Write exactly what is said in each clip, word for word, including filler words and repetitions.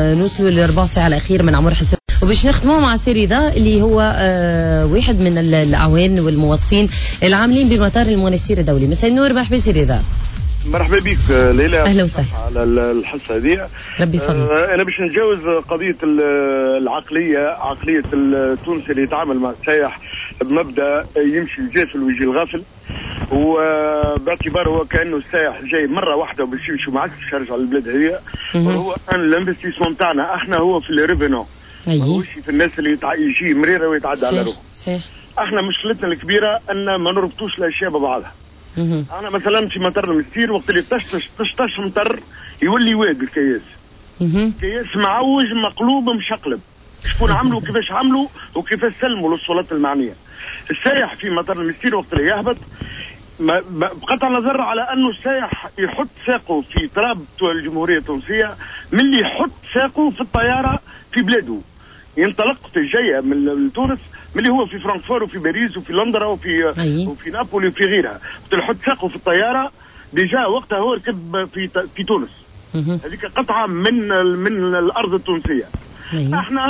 نوصلوا لربع ساعة الأخير من عمر حسن، وباش نختموا مع سي رضا اللي هو آه واحد من الأعوان والموظفين العاملين بمطار المنستير الدولي. مساء النور، مرحبا سي رضا. مرحبا بك ليلى، اهلا وسهلا على الحصه هذه. ربي يفضلك. آه انا باش نتجاوز قضيه العقليه، عقليه التونسي اللي يتعامل مع السائح بمبدا يمشي الجافل ويجي الغافل، وباعتباره هو كانه السائح جاي مره واحده وباش يمشي معك باش يرجع للبلاد هي، وهو ان الانفستيسمون تاعنا احنا هو في الريفينو، ماهوش في الناس اللي يجي مريره ويتعدى على روحه. صحيح. احنا مشكلتنا الكبيره ان ما نربطوش الاشياء ببعضها. انا مثلا في مطار المستير وقت اللي تشطش تشطش مطر يولي واد الكياس. كياس معوج مقلوب مشقلب، شكون عملوا وكيفاش عملوا وكيفاش سلموا للسلطات المعنيه. السائح في مطار المستير وقت اللي يهبط بقطع النظر على انه السائح يحط ساقه في تراب الجمهوريه التونسيه من اللي يحط ساقه في الطياره في بلاده. ينطلق جايه من تونس من اللي هو في فرانكفور وفي باريس وفي لندن وفي أيه. وفي نابولي وفي غيرها، يحط ساقه في الطياره ديجا وقتها هو ركب في في تونس. هذيك قطعه من من الارض التونسيه. أيه. احنا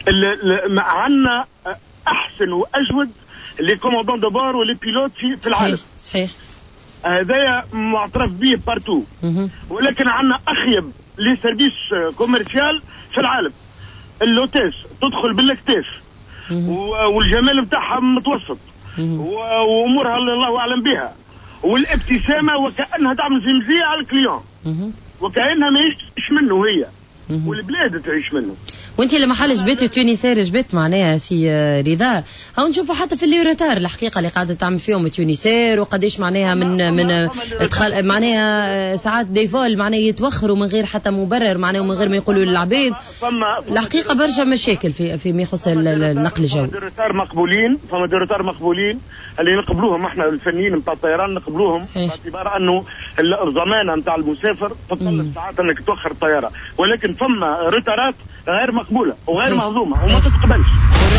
عندنا احسن واجود لي كوموندون دو بور ولي بيلوت في, في العالم. صحيح. هذايا معترف به بارتو، ولكن عندنا اخيب لي سيرفيس كوميرسيال في العالم. اللوتيس تدخل بالاكتاف والجمال بتاعها متوسط وامورها الله اعلم بها، والابتسامه وكانها تعمل زمزيه على الكليون وكانها ما يعيش منه هي والبلاد تعيش منه. وانت لما حال جبت التونسير جبت معناها سي رضا، هاو نشوفوا حتى في الليوريتار الحقيقه اللي قاعده تعمل فيهم التونسير وقديش معناها من من ادخال معناها ساعات ديفول معناها يتوخروا من غير حتى مبرر معناها ومن غير ما يقولوا للعبيد. الحقيقه برشا مشاكل في في ما يخص النقل الجوي. ديريتار مقبولين، فما ديريتار مقبولين اللي نقبلوهم احنا الفنيين نتاع الطيران نقبلوهم باعتبار انه الضمانه نتاع المسافر تطلب ساعات انك توخر الطياره، ولكن فما ريتارات غير مقبوله وغير مهضومه وما تتقبلش.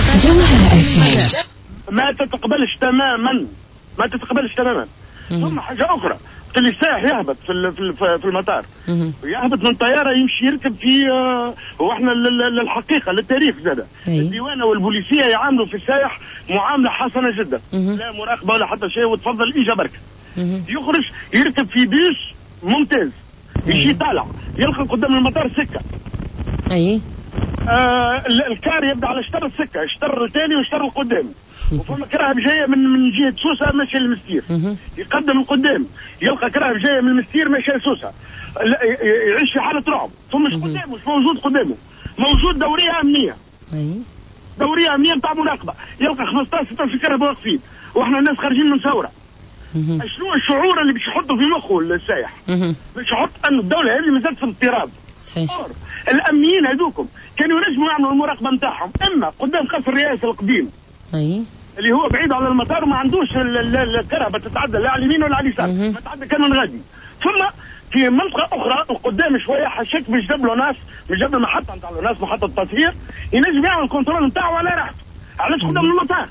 ما تتقبلش تماما، ما تتقبلش تماما. ثم حاجه اخرى، اللي السائح يهبط في في المطار يهبط من طياره يمشي يركب في آه واحنا للحقيقه للتاريخ زاد الديوانه والبوليسيه يعاملوا في السائح معامله حسنه جدا، لا مراقبه ولا حتى شيء وتفضل اجا برك. يخرج يركب في بيس ممتاز يجي طالع يلقى قدام المطار سكه. اي آه الكار يبدا على شطر السكه، الشطر الثاني والشطر القدام، وفما كراهب جايه من من جهه سوسه ماشيه للمستير، يقدم القدام يلقى كراهب جايه من المستير ماشيه لسوسه، يعيش في حاله رعب. ثم مش قدامه، مش موجود قدامه، موجود دوريه امنيه. اي دوريه امنيه نتاع مراقبه، يلقى خمسطاش ستطاش كراهب واقفين واحنا الناس خارجين من ثوره. شنو الشعور اللي باش يحطه في مخه السائح؟ باش يحط ان الدوله هذه مازالت في اضطراب. صحيح. الامنيين هذوكم كانوا ينجموا يعملوا المراقبه نتاعهم اما قدام قصر الرئاسه القديم اي اللي هو بعيد على المطار وما عندوش الكرهبه تتعدى لا على اليمين ولا على اليسار، ما تعدى كان غادي. ثم في منطقه اخرى قدام شويه حشيت باش جاب له ناس من جاب المحطه نتاع ناس محطه التطهير ينجم يعمل الكنترول نتاعه على راحته. علاش قدام المطار؟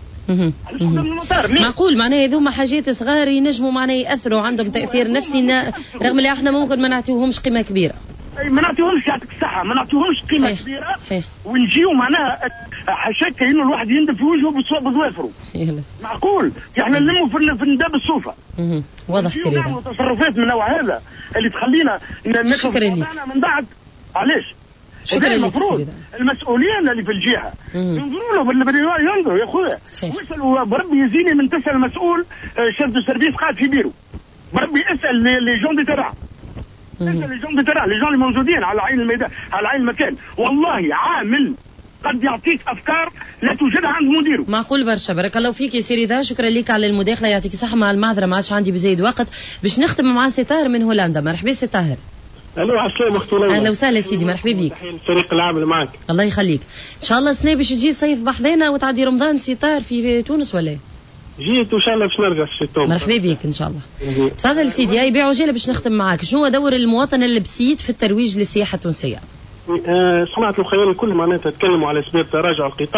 معقول معناها هذوما حاجات صغار ينجموا معناها ياثروا عندهم تاثير نفسي رغم اللي احنا ممكن ما نعطيوهمش قيمه كبيره. اي ما نعطيوهمش يعطيك الصحه، ما نعطيوهمش قيمه صحيح. كبيره. صحيح. ونجيو معناها حشاك كأنه الواحد يندب في وجهه بظوافره. معقول احنا نلموا في في نداب السوفه. واضح سيدي. نعملوا تصرفات من النوع هذا اللي تخلينا نكتب من بعد. علاش؟ شكرا لك المفروض المسؤولين اللي في الجهه ينظروا له باللي ينظروا يا خويا. ويسالوا بربي يزيني من تسال المسؤول شيف دو سيرفيس قاعد في بيرو، بربي اسال لي جون دي ترع، اسال لي جون دي ترع، لي جون اللي موجودين على عين الميدان على عين المكان، والله عامل قد يعطيك افكار لا توجدها عند مديره. معقول برشا. بارك الله فيك يا سيري ذا، شكرا لك على المداخله، يعطيك الصحه. مع المعذره ما عادش عندي بزايد وقت باش نختم مع سي طاهر من هولندا. مرحبا سي طاهر. الو عسلامة اختي ليلى. اهلا وسهلا سيدي، مرحبا بك. تحيه الفريق العامل معك. الله يخليك. ان شاء الله السنه باش تجي صيف بحذانا وتعدي رمضان سي طاهر في تونس ولا؟ جيت وان شاء الله باش نرجع في تونس. مرحبا بك ان شاء الله. تفضل سيدي. اي بيع وجاله باش نختم معاك. شنو هو دور المواطن البسيط في الترويج للسياحه التونسيه؟ آه صناعة الخيال الكل معناتها تكلموا على اسباب تراجع القطاع،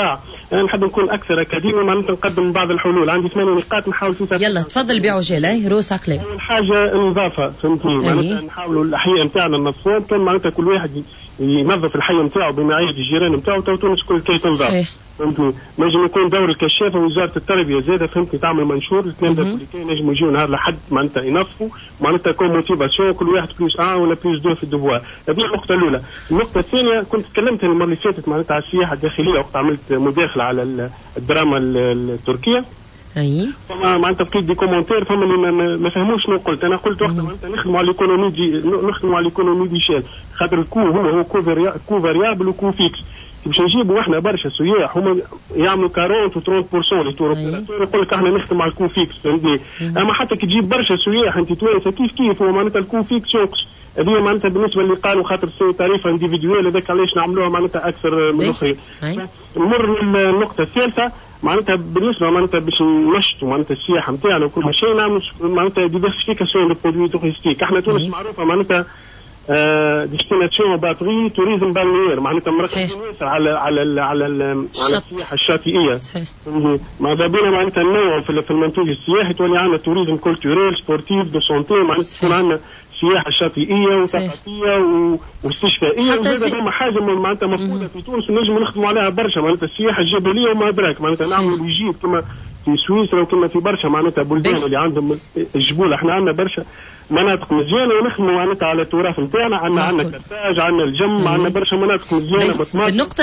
انا نحب نكون اكثر اكاديمي معناتها نقدم بعض الحلول. عندي ثمانية نقاط نحاول في يلا تفضل بعجاله روس عقلي. اول حاجه النظافه فهمتني معناتها نحاولوا الاحياء نتاعنا ننظفوهم كان معناتها كل واحد ينظف الحي نتاعو بمعايير الجيران نتاعو تو تونس كل كي تنظف فهمتني. نجم يكون دور الكشافه ووزاره التربيه زاده فهمتني تعمل منشور الاثنين اللي كاين نجموا يجيو نهار لحد معناتها ينظفوا معناتها كون موتيفاسيون كل واحد بلوس ان ولا بلوس دو في الدفوار. هذه النقطه الاولى. النقطه الثانيه كنت تكلمت المره اللي فاتت معناتها على السياحه الداخليه وقت عملت مداخله على الدراما التركيه. اي فما معناتها بقيت دي كومونتير فما اللي ما, ما فهموش شنو قلت. انا قلت وقتها معناتها نخدموا على الايكونومي دي نخدموا على الايكونومي دي شال خاطر الكو هو هو كو, فيريا كو فاريابل وكو فيكس. باش نجيبوا احنا برشا سياح هما يعملوا أربعين و ثلاثين بالمئة لي تور يقول لك احنا نخدم على الكو فيكس فهمتني. اما حتى كي تجيب برشا سياح انت توانسه كيف كيف هو معناتها الكو فيكس ينقص. هذه معناتها بالنسبه اللي قالوا خاطر سي تاريف انديفيدوال هذاك علاش نعملوها معناتها اكثر من الاخرين. نمر للنقطه الثالثه معناتها بالنسبه معناتها باش ننشطوا معناتها السياحه نتاعنا وكل شيء نعملوا معناتها ديفيرسيفيكاسيون دو برودوي توريستيك. احنا تونس معروفه معناتها ديستيناسيون باتري توريزم بالنير معناتها مركزين ياسر على على ال على ال على السياحه الشاطئيه. ماذا بينا معناتها النوع في المنتوج السياحي تولي عندنا توريزم كولتوريل سبورتيف دو سونتي معناتها تكون عندنا سياحه شاطئيه وثقافيه واستشفائيه وهذا هما حاجه معناتها مفقوده في تونس نجم نخدموا عليها برشا معناتها السياحه الجبليه وما ادراك معناتها نعملوا الجيب كما في سويسرا وكما في برشا معناتها بلدان اللي عندهم الجبول. احنا عندنا برشا مناطق مزيانه ونخدموا معناتها على التراث نتاعنا. عندنا عندنا كرتاج عندنا الجم عندنا برشا مناطق مزيانه بطماط. النقطه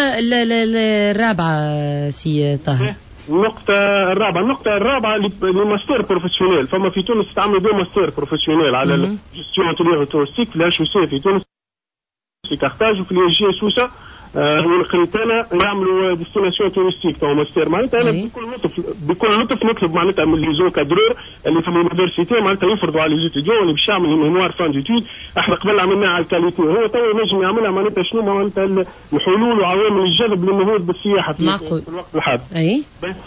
الرابعه سي طه النقطة الرابعة النقطة الرابعة لماستر بروفيسيونيل. فما في تونس تعملوا دو ماستر بروفيسيونيل على الجستيون توريغ تورستيك في الاتش سي في تونس في كارتاج وفي الجي سوسة والخريطانة يعملوا ديستيناسيون تورستيك تو ماستر. معناتها انا بكل لطف بكل لطف نطلب معناتها من لي زو كادرور اللي في اليونيفرسيتي معناتها يفرضوا على لي ستوديون اللي باش يعمل ميموار فان ديتود. احنا قبل عملناها على الكاليتي هو تو نجم يعملها معناتها شنو معناتها الحلول وعوامل الجذب للنهوض بالسياحه في, في الوقت الحاضر. اي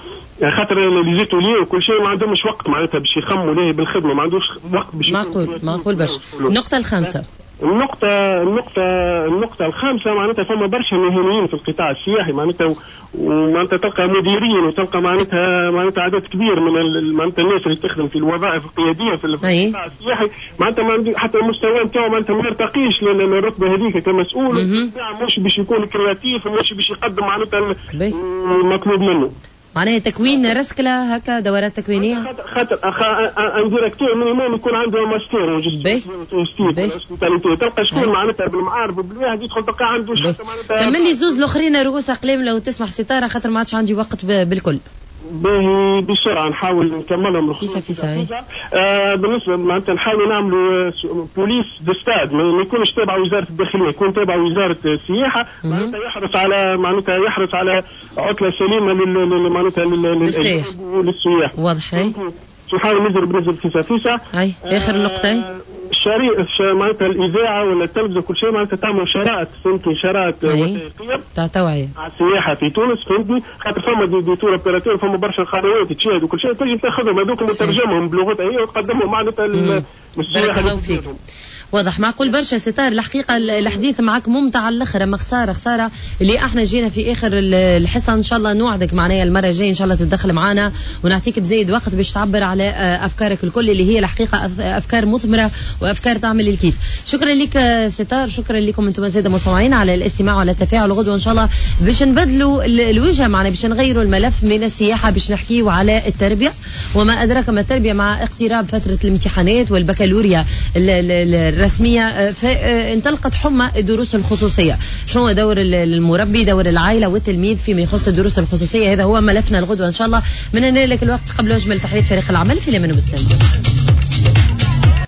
خاطر لي زيتولي وكل شيء ما عندهمش وقت معناتها باش يخموا ليه بالخدمه ما عندوش وقت باش معقول معقول برشا. النقطه الخامسه النقطة النقطة النقطة الخامسة معناتها فما برشا مهنيين في القطاع السياحي معناتها ومعناتها تلقى مديرين وتلقى معناتها معناتها عدد كبير من معناتها الناس اللي تخدم في الوظائف القيادية في القطاع السياحي معناتها حتى المستوى نتاعو معناتها ما يرتقيش للرتبة هذيك كمسؤول مش باش يكون كرياتيف ومش باش يقدم معناتها المطلوب منه. معناها تكوين رسكلة هكا دورات تكوينية خاطر ان ديريكتور مينيموم يكون عنده ماستر تلقى شكون معناتها بالمعارف بالواحد يدخل تلقى عنده معناتها. كمل لي زوز الاخرين رؤوس اقلام لو تسمح ستاره خاطر ما عادش عندي وقت بالكل. باهي بسرعه نحاول نكملهم فيسا فيسا. آه بالنسبه معناتها نحاولوا نعملوا بوليس دو ستاد ما يكونش تابع وزاره الداخليه يكون تابع وزاره السياحه معناتها يحرص على معناتها يحرص على عطله سليمه لل معناتها للسياح. واضح. نحاول نزل بنزل فيسا فيسا. هاي اخر نقطه شريط معناتها الاذاعه ولا التلفزه كل شيء معناتها تعمل شرائط فهمتني شرائط وثائقيه تاع توعيه على السياحه في تونس فهمتني خاطر فما دي, دي تور اوبيراتور فما برشا قنوات تشاهد وكل شيء تجي تاخذهم هذوك وترجمهم بلغتها هي وتقدمهم معناتها للسياحه. واضح معقول برشا ستار. الحقيقه الحديث معك ممتع على الاخر اما خساره خساره اللي احنا جينا في اخر الحصه. ان شاء الله نوعدك معناها المره الجايه ان شاء الله تتدخل معنا ونعطيك بزايد وقت باش تعبر على افكارك الكل اللي هي الحقيقه افكار مثمره وافكار تعمل الكيف. شكرا لك ستار. شكرا لكم انتم زاده مستمعين على الاستماع وعلى التفاعل. غدوه ان شاء الله باش نبدلوا الوجهه معنا باش نغيروا الملف من السياحه باش نحكيوا على التربيه وما ادراك ما التربيه مع اقتراب فتره الامتحانات والبكالوريا الرسمية فانطلقت حمى الدروس الخصوصية. شنو دور المربي دور العائلة والتلميذ فيما يخص الدروس الخصوصية؟ هذا هو ملفنا الغدوة إن شاء الله. من هنا لك الوقت قبل أجمل تحية فريق العمل في اليمن والسلام.